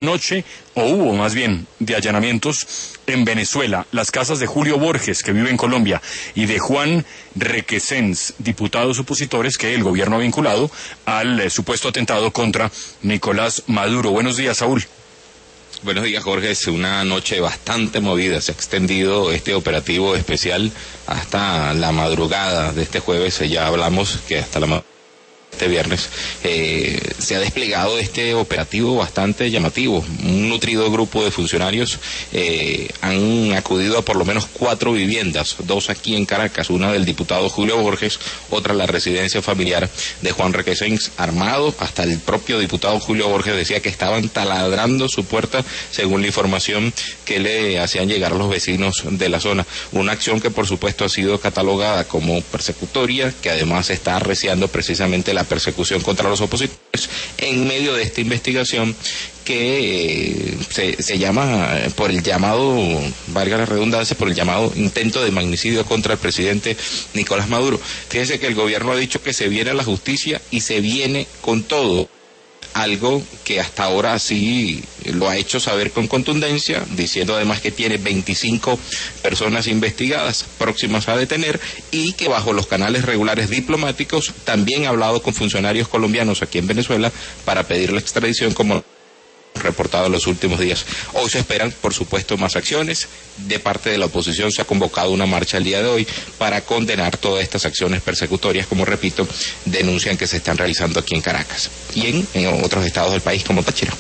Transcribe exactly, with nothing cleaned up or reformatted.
noche, o hubo más bien, de allanamientos en Venezuela. Las casas de Julio Borges, que vive en Colombia, y de Juan Requesens, diputados opositores que el gobierno ha vinculado al eh, supuesto atentado contra Nicolás Maduro. Buenos días, Saúl. Buenos días, Jorge. Es una noche bastante movida. Se ha extendido este operativo especial hasta la madrugada de este jueves. Ya hablamos que hasta la madrugada este viernes eh, se ha desplegado este operativo bastante llamativo. Un nutrido grupo de funcionarios eh, han acudido a por lo menos cuatro viviendas, dos aquí en Caracas, una del diputado Julio Borges, otra la residencia familiar de Juan Requesens, armado. Hasta el propio diputado Julio Borges decía que estaban taladrando su puerta, según la información que le hacían llegar los vecinos de la zona. Una acción que por supuesto ha sido catalogada como persecutoria, que además está arreciando precisamente la persecución contra los opositores en medio de esta investigación que eh, se, se llama eh, por el llamado, valga la redundancia, por el llamado intento de magnicidio contra el presidente Nicolás Maduro. Fíjense que el gobierno ha dicho que se viene a la justicia y se viene con todo. Algo que hasta ahora sí lo ha hecho saber con contundencia, diciendo además que tiene veinticinco personas investigadas próximas a detener y que bajo los canales regulares diplomáticos también ha hablado con funcionarios colombianos aquí en Venezuela para pedir la extradición, como reportado en los últimos días. Hoy se esperan, por supuesto, más acciones. De parte de la oposición se ha convocado una marcha el día de hoy para condenar todas estas acciones persecutorias, como repito, denuncian que se están realizando aquí en Caracas y en, en otros estados del país como Táchira.